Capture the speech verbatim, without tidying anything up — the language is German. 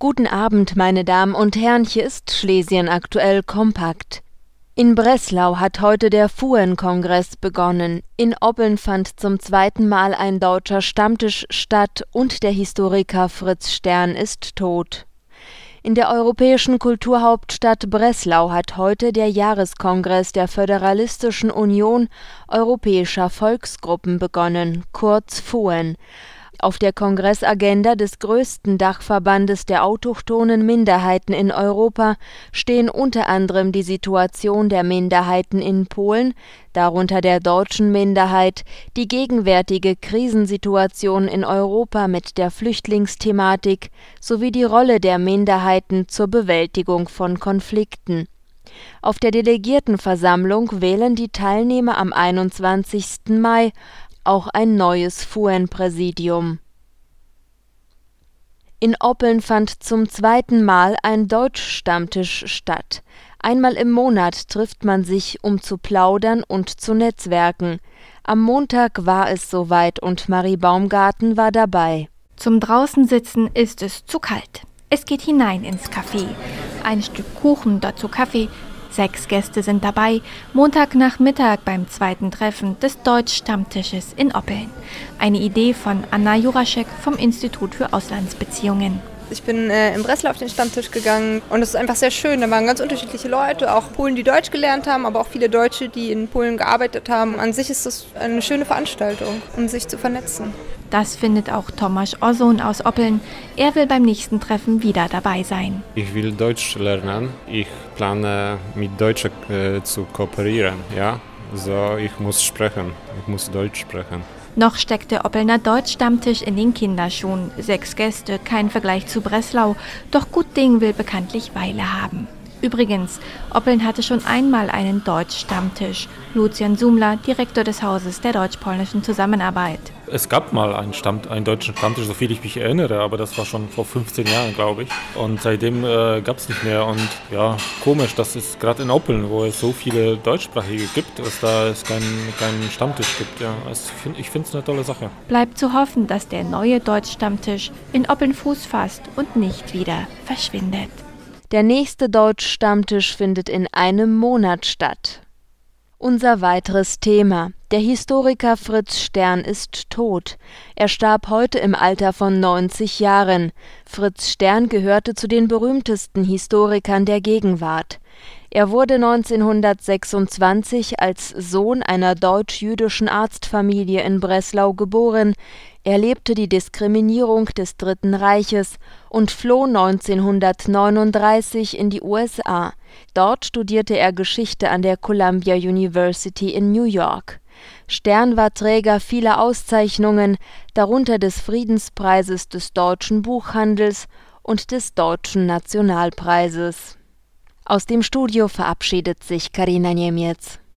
Guten Abend, meine Damen und Herren, hier ist Schlesien aktuell kompakt. In Breslau hat heute der F U N-Kongress begonnen. In Oppeln fand zum zweiten Mal ein deutscher Stammtisch statt und der Historiker Fritz Stern ist tot. In der europäischen Kulturhauptstadt Breslau hat heute der Jahreskongress der Föderalistischen Union Europäischer Volksgruppen begonnen, kurz F U N. Auf der Kongressagenda des größten Dachverbandes der autochthonen Minderheiten in Europa stehen unter anderem die Situation der Minderheiten in Polen, darunter der deutschen Minderheit, die gegenwärtige Krisensituation in Europa mit der Flüchtlingsthematik sowie die Rolle der Minderheiten zur Bewältigung von Konflikten. Auf der Delegiertenversammlung wählen die Teilnehmer am einundzwanzigsten Mai auch ein neues F U N-Präsidium. In Oppeln fand zum zweiten Mal ein Deutsch-Stammtisch statt. Einmal im Monat trifft man sich, um zu plaudern und zu netzwerken. Am Montag war es soweit und Marie Baumgarten war dabei. Zum Draußensitzen ist es zu kalt. Es geht hinein ins Café. Ein Stück Kuchen, dazu Kaffee. Sechs Gäste sind dabei, Montagnachmittag beim zweiten Treffen des Deutsch-Stammtisches in Oppeln. Eine Idee von Anna Juraschek vom Institut für Auslandsbeziehungen. Ich bin äh, in Breslau auf den Stammtisch gegangen und es ist einfach sehr schön. Da waren ganz unterschiedliche Leute, auch Polen, die Deutsch gelernt haben, aber auch viele Deutsche, die in Polen gearbeitet haben. An sich ist das eine schöne Veranstaltung, um sich zu vernetzen. Das findet auch Tomasz Ozon aus Oppeln. Er will beim nächsten Treffen wieder dabei sein. Ich will Deutsch lernen. Ich plane mit Deutschen äh, zu kooperieren. Ja? So, ich muss sprechen. Ich muss Deutsch sprechen. Noch steckt der Oppelner Deutsch-Stammtisch in den Kinderschuhen. Sechs Gäste, kein Vergleich zu Breslau. Doch gut Ding will bekanntlich Weile haben. Übrigens, Oppeln hatte schon einmal einen Deutsch-Stammtisch. Lucian Sumler, Direktor des Hauses der deutsch-polnischen Zusammenarbeit. Es gab mal einen, Stamm, einen deutschen Stammtisch, soviel ich mich erinnere, aber das war schon vor fünfzehn Jahren, glaube ich. Und seitdem äh, gab es nicht mehr. Und ja, komisch, dass es gerade in Oppeln, wo es so viele Deutschsprachige gibt, dass da es keinen kein Stammtisch gibt. Ja, also ich finde es eine tolle Sache. Bleibt zu hoffen, dass der neue Deutsch-Stammtisch in Oppeln Fuß fasst und nicht wieder verschwindet. Der nächste Deutsch-Stammtisch findet in einem Monat statt. Unser weiteres Thema. Der Historiker Fritz Stern ist tot. Er starb heute im Alter von neunzig Jahren. Fritz Stern gehörte zu den berühmtesten Historikern der Gegenwart. Er wurde neunzehnhundertsechsundzwanzig als Sohn einer deutsch-jüdischen Arztfamilie in Breslau geboren, erlebte die Diskriminierung des Dritten Reiches und floh neunzehnhundertneununddreißig in die U S A. Dort studierte er Geschichte an der Columbia University in New York. Stern war Träger vieler Auszeichnungen, darunter des Friedenspreises des deutschen Buchhandels und des Deutschen Nationalpreises. Aus dem Studio verabschiedet sich Karina Niemiec.